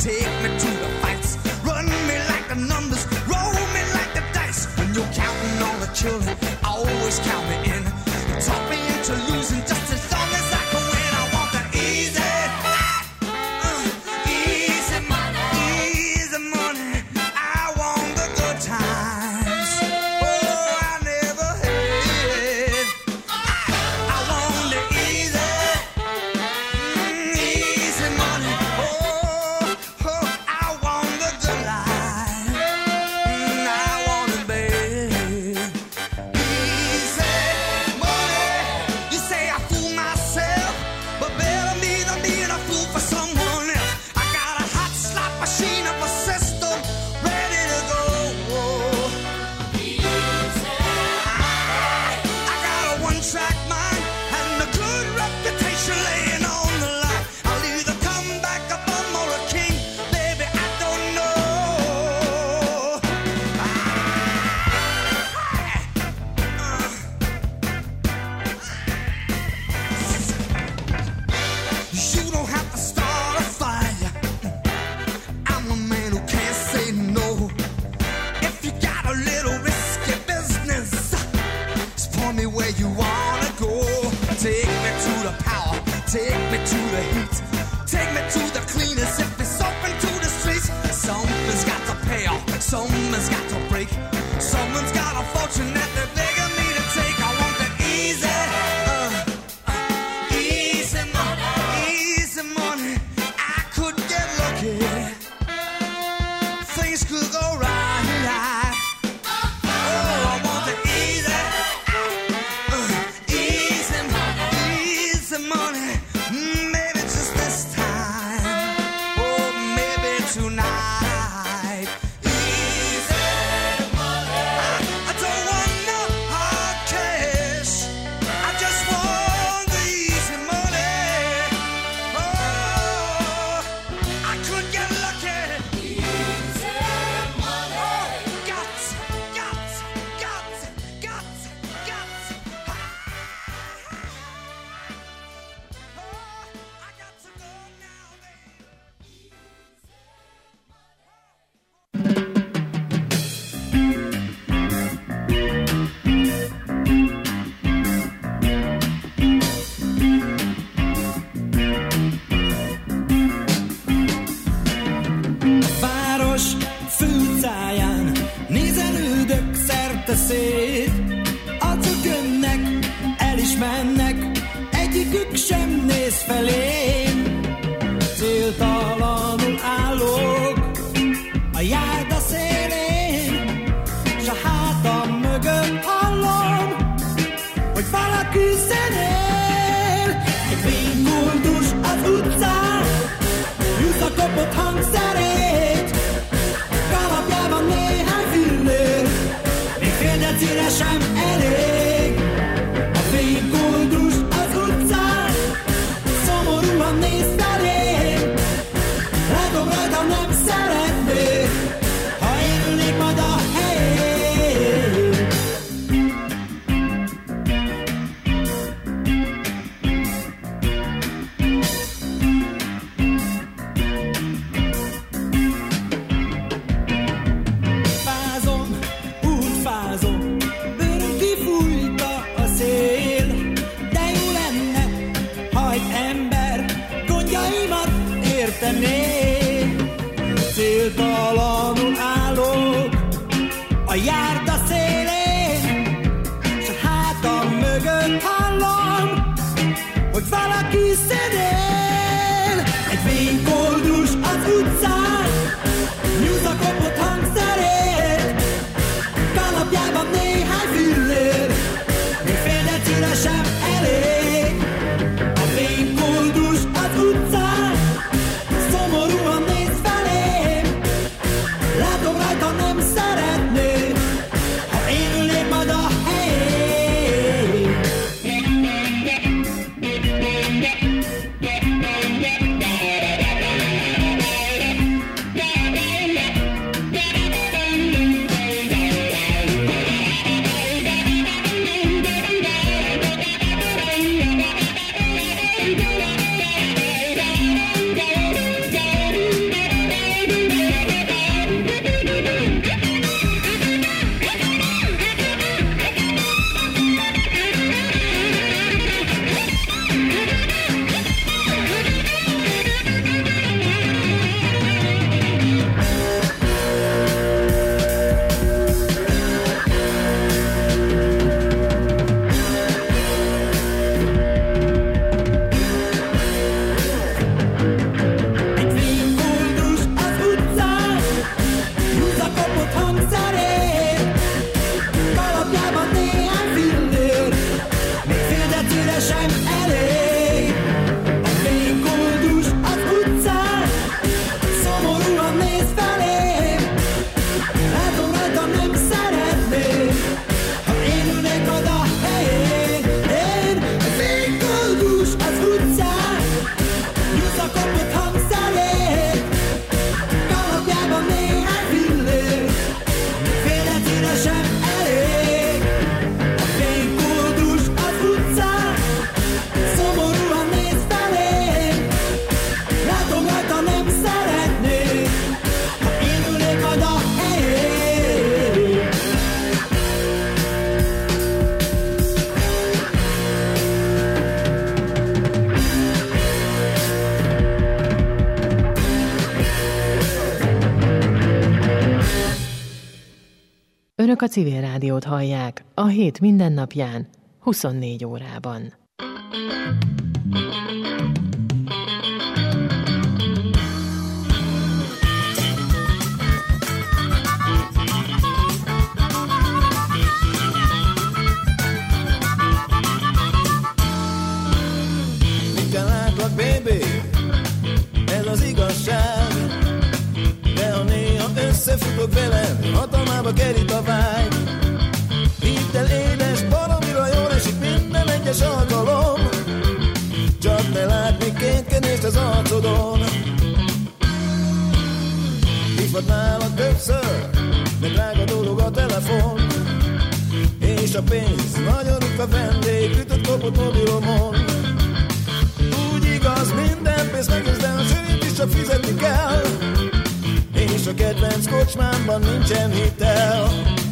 take me to the fights, run me like the numbers, roll me like the dice. When you're counting all the children, always count me in. Talk me into losing just as long as I can win. I want the easy, easy money, easy money. I want the good times. Oh, I never had. I want the easy, easy money. Oh, I want the good life. I want it bad. Easy money. You say I fool myself, but better me than being a fool for someone else. I got a hot slot machine of a system ready to go. I got a one-track mind and a good reputation laying on the line. I'll either come back a bum or a king, baby, I don't know. You don't have to start a fire. I'm a man who can't say no. If you got a little risky business, just point me where you wanna go. Take me to the power, take me to the heat, take me to the cleanest. If it's open to the streets, someone's got to pay off, someone's got to break, someone's got a fortune that they're begging me to take. I want the easy, easy money, easy money. I could get lucky, things could go right. Oh, I want the easy, easy money, easy money. Maybe just this time, oh, maybe tonight. Easy money. I don't want no hard cash. I just want the easy money. Oh, I could get lucky. Easy money. Oh, got. I got to go now, Város főutcáján nézelődök szerte szét. Azok jönnek, el is mennek, egyikük sem néz felém. Céltalanul állok a járda szélén, s a hátam mögött hallom, hogy valaki zenél. Egy fénykoldus az utcán, húzza kopott hangszerét, kalapjában néhány fillér, még fél decire sem elég. A fénykoldus az utcán, szomorúan néz felém, látom rajta nem szeretnék, ha én ülnék majd a helyén. Fázom, úgy fázom, bőröm kifújta a szél, de jó lenne, ha egy ember gondjaimat értené. Céltalanul állok a járda szélén, s a hátam mögött hallom, hogy valaki zenél. Egy fénykoldus az utcán, nyújtza kopott hangszerét, kalapjában néhány fillér, még fél decire sem elég. A fénykoldus az utcán, szomorúan néz felém, látom rajta nem szeretném, ha én ülnék majd a helyén. Önök a Civil Rádiót hallják a hét mindennapján, 24 órában. Mikkel látlak, baby, ez az igazság. De ha néha összefutok veled, hatalmába kerít a vágy. Hidd el, édes, baromira jól esik minden egyes alkalom. Csak ne látni kétkedést az arcodon. Hívhatnálak többször, de drága dolog a telefon. És a pénz nagyon ritka vendég, ütött kopott mobilomon. Úgy igaz, minden pénz megősz, de a sörét is csak fizetni kell. És a kedvenc kocsmámban nincsen hitel.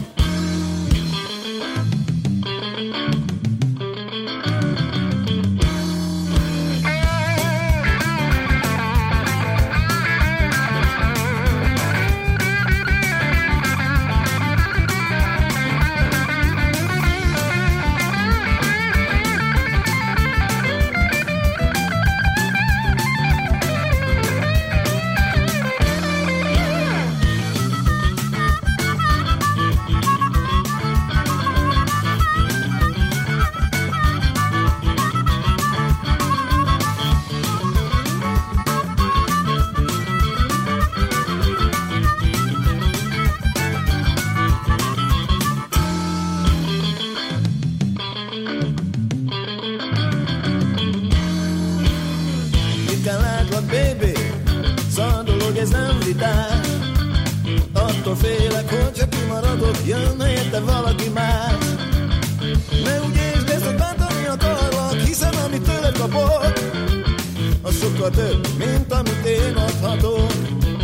Attól félek, hogy csak kimaradok, jönne érte valaki más. Ne úgy értsd, ezt a bántani akarlak, hiszen amit tőled kapok, az sokkal több, mint amit én adhatok.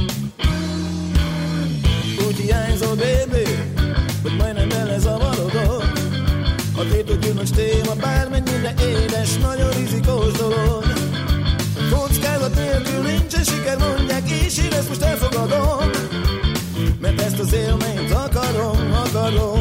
Úgy hiányzol, baby, hogy majdnem belezavarodok. A tétotgyümölcs téma bármennyire édes, nagyon rizikós dolog. Kockázat nélkül nincsen siker, mondják, és én ezt most elfogadom. Mert ezt az élményt akarom, akarom.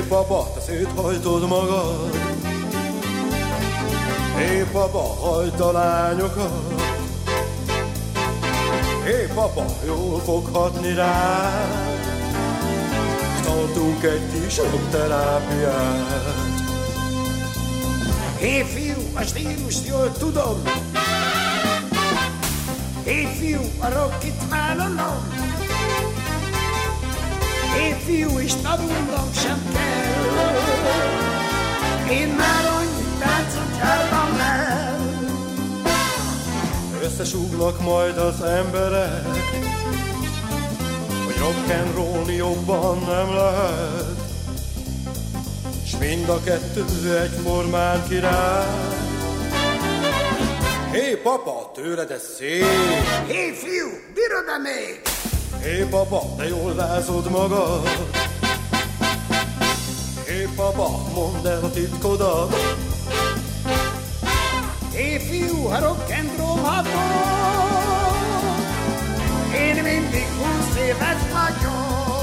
papa, te széthajtod magad. Hé papa, hagyd a lányokat. Hé papa, jól fog hatni rád. Tartunk egy kis terápiát. Hé fiú, a stílust jól tudom. Hé fiú, a rockit vállalom. Hé fiú, és tanulnom sem kell. Én már annyit táncot jártam el. Összesúgnak majd az emberek, hogy rock'n'rollni jobban nem lehet. S mind a kettő egyformán király. Hé papa, tőled ez szép. Hé fiú, bírod-e még? Hé papa, te jól rázod magad. Hé papa, mondd el a titkodat. Hé fiú, ha rock'n'roll hatod, én mindig 20 éves vagyok.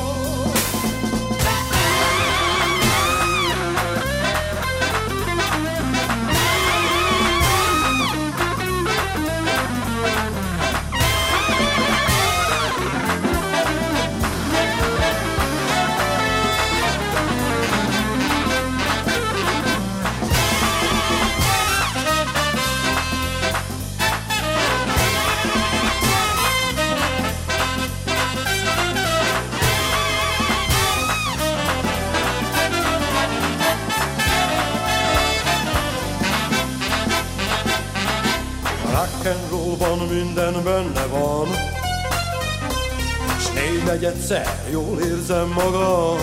Rock'n'rollban minden benne van, s 4/4 jól érzem magam.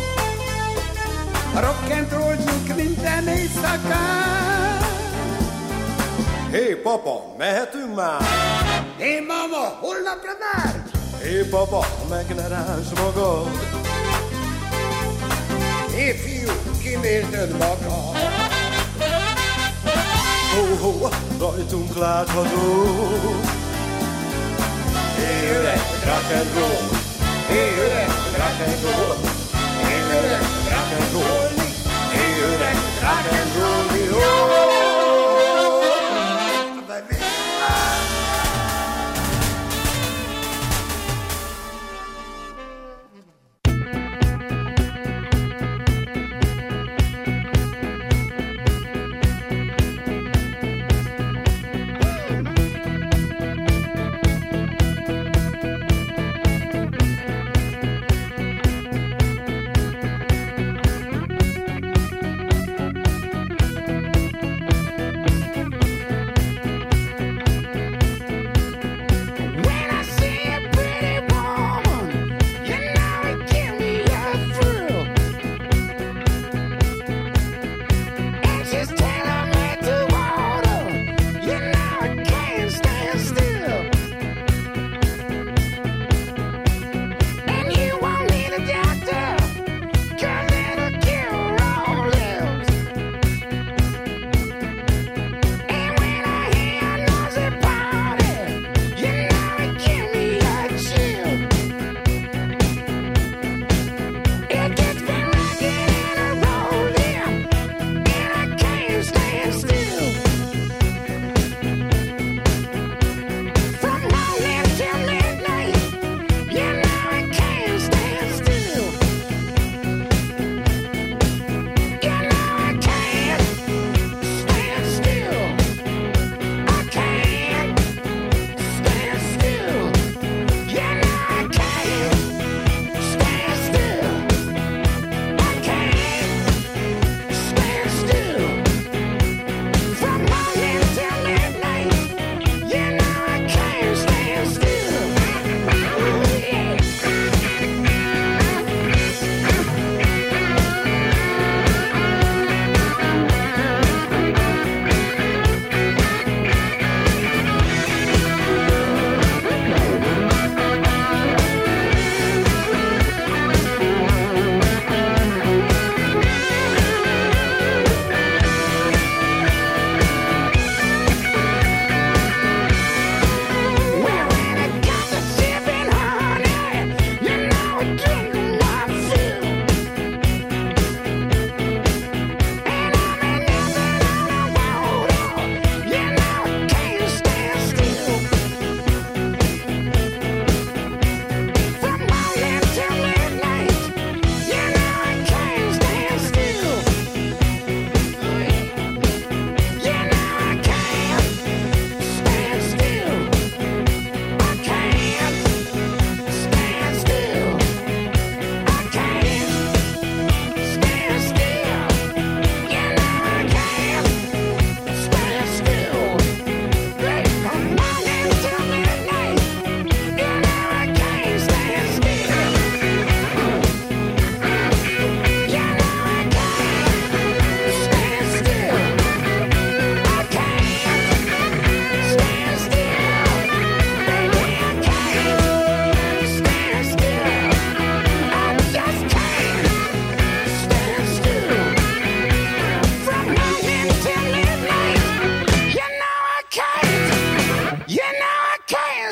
A rock'n'rolljuk minden éjszakán. Hé papa, mehetünk már? Hé mama, holnapra már? Hé papa, meg ne rázd magad. Hé fiú, kivérted magad. Ho-ho, rajtunk látható. Hé öreg, rock'n'roll. Hé öreg, rock'n'roll. Hé öreg, rock'n'roll. Hé öreg, rock'n'roll.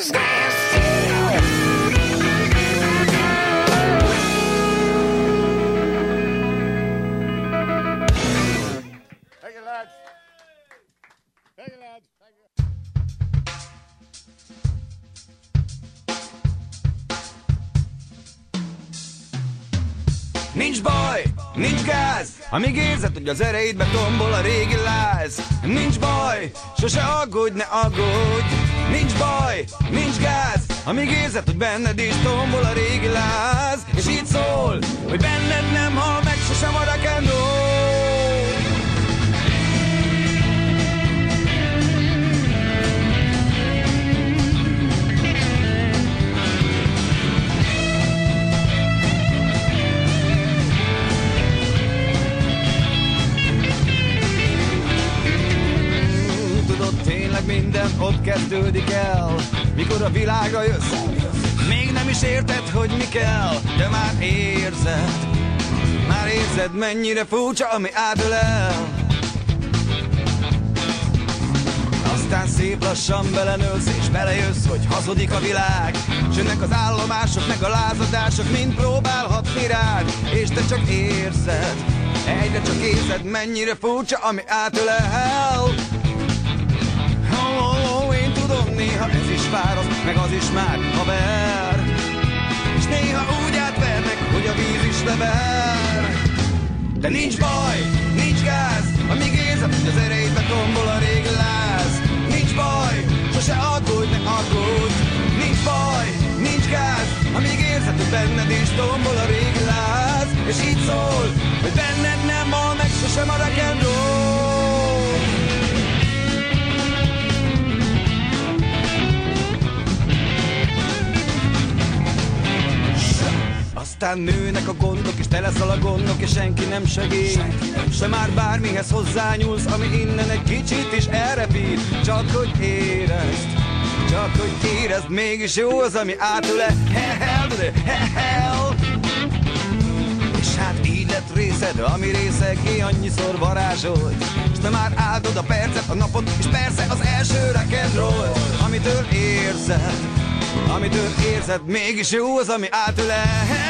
Nincs baj, nincs gáz, amíg érzed, hogy az ereidbe tombol a régi láz. Nincs baj, sose aggódj, ne aggódj. Nincs baj, nincs gáz, amíg érzed, hogy benned is tombol a régi láz. És így szól, hogy benned nem hal meg sosem a rock and roll. Minden ott kezdődik el, mikor a világra jössz. Még nem is érted, hogy mi kell, de már érzed, mennyire furcsa, ami átölel. Aztán szép lassan belenőlsz, és belejössz, hogy hazudik a világ. S jönnek az állomások, meg a lázadások, mind próbálhatni rád. És te csak érzed, egyre csak érzed, mennyire furcsa, ami átölel. Én tudom, néha ez is fáraszt, meg az is már haver. És néha úgy átvernek, hogy a víz is lever. De nincs baj, nincs gáz, amíg érzed, hogy az ereidbe tombol a régi láz. Nincs baj, sose aggódj, ne aggódj. Nincs baj, nincs gáz, amíg érzed, hogy benned is tombol a régi láz. És így szól, hogy benned nem hal meg sosem a rock and roll. Aztán nőnek a gondok, és tele szal a gondok, és senki nem segít. Se már bármihez hozzányúlsz, ami innen egy kicsit is elrepít. Csak hogy érezd, mégis jó az, ami átölel. És hát így lett részed, ami részegé annyiszor varázsolt. És te már áldod a percet, a napot, és persze az első rock and roll. Amitől érzed, mégis jó az, ami átölel.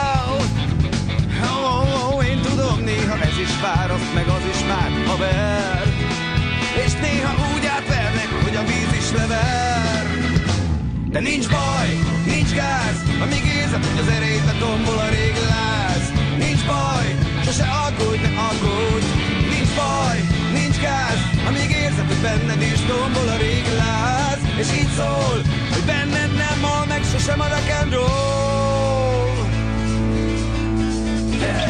Én tudom, néha ez is fáraszt, meg az is már haver. És néha úgy átvernek, hogy a víz is lever. De nincs baj, nincs gáz, amíg érzed, hogy az ereidbe tombol a régi láz. Nincs baj, sose aggódj, ne aggódj. Nincs baj, nincs gáz, amíg érzed, hogy benned is tombol a régi láz. És így szól, hogy benned nem hal meg sosem a rock and roll. Hey.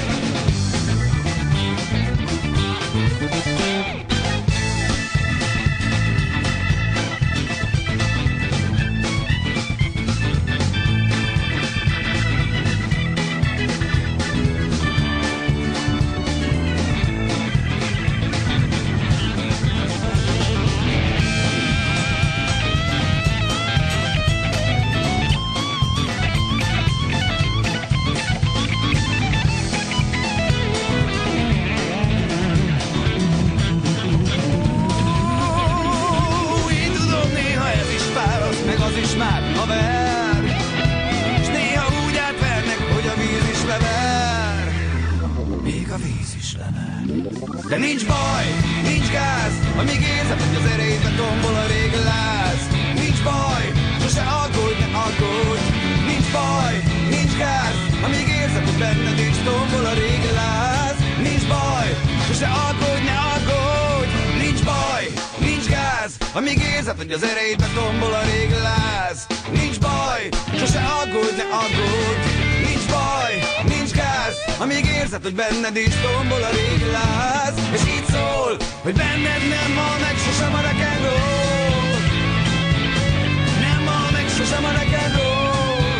De nincs baj, nincs gáz, amíg érzed, hogy az ereidbe tombol a régi láz. Nincs baj, sose aggódj, ne aggódj. Nincs baj, nincs gáz, amíg érzed, hogy benned is tombol a régi láz. Nincs baj, sose aggódj, ne aggódj. Nincs baj, nincs gáz, amíg érzed, hogy az ereidbe tombol a régi láz. Nincs baj, sose aggódj, ne aggódj. Nincs baj, nincs gáz, amíg érzed, hogy benned is tombol a régi láz. És így szól, hogy benned nem hal meg sosem a rock and roll. Nem hal meg sosem a rock and roll.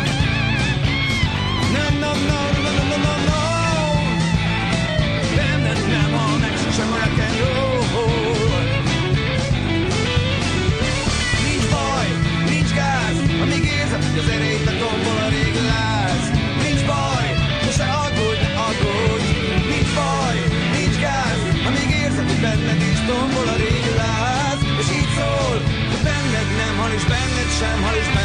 No. Benned nem hal meg sosem a rock and roll. Nincs baj, nincs gáz, amíg érzed, hogy az ereidbe tombol a régi láz. Nincs baj, sose aggódj, ne aggódj. Nincs baj, nincs gáz, amíg érzed, hogy benned is tombol a régi láz. És így szól, hogy benned nem hal, és benned sem hal, és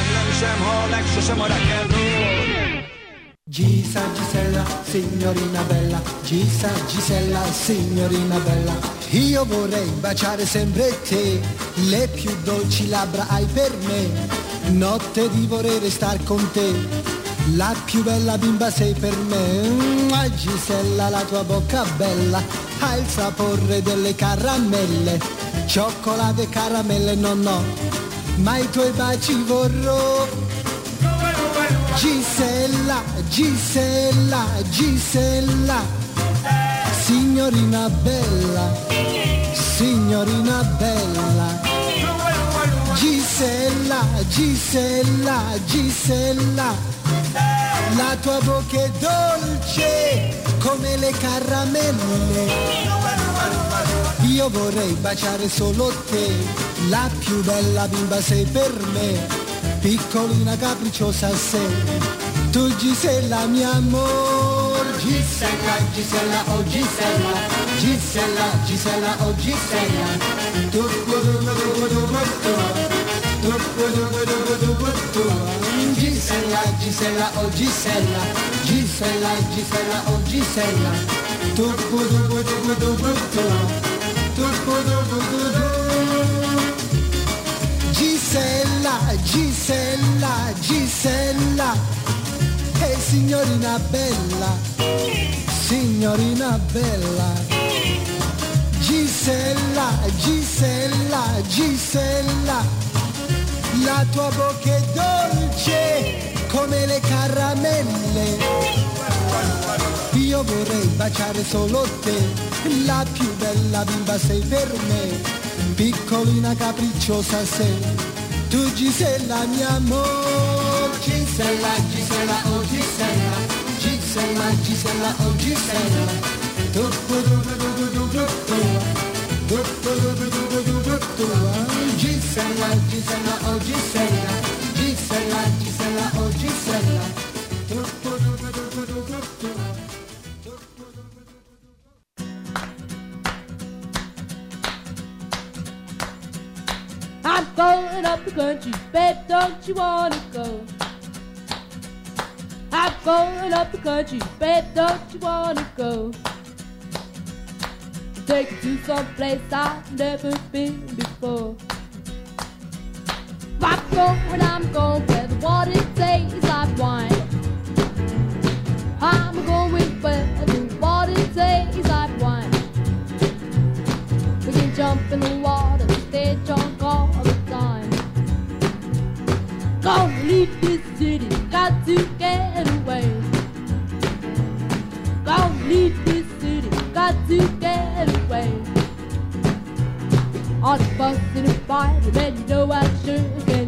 sosem hal meg, sosem a rock and roll. Gisella, signorina bella, Gisella, signorina bella, io vorrei baciare sempre te, le più dolci labbra hai per me, notte di vorrei star con te, la più bella bimba sei per me, Gisella la tua bocca bella, ha il sapore delle caramelle, cioccolato e caramelle no, ma i tuoi baci vorrò. Gisella, Gisella, Gisella, signorina bella, signorina bella. Gisella, Gisella, Gisella, la tua bocca è dolce come le caramelle. Io vorrei baciare solo te, la più bella bimba sei per me. Piccolina capricciosa sei, tu Gisella mio amor. Gisella, Gisella, oh Gisella, Gisella, Gisella, oh Gisella. Gisella, Gisella, oh Gisella, Gisella, Gisella, oh Gisella. Gisella, Gisella, Gisella, e signorina bella, signorina bella. Gisella, Gisella, Gisella, la tua bocca è dolce come le caramelle. Io vorrei baciare solo te, la più bella bimba sei per me. Piccolina capricciosa sei, tu Gisella mio amor. Gisella, Gisella, oh Gisella, Gisella, Gisella, oh Gisella. Gisella, Gisella, oh Gisella, Gisella, Gisella, oh Gisella. I'm going up the country, babe, don't you wanna go? I'm going up the country, babe, don't you wanna go? Take you to some place I've never been before. I'm going where the water tastes like wine. I'm going where the water tastes like wine. We can jump in the water, stay drunk all the time. Gonna leave this city, got to get away. Gonna leave this city, got to get away. All the fuss and the fight, and then you know I sure can.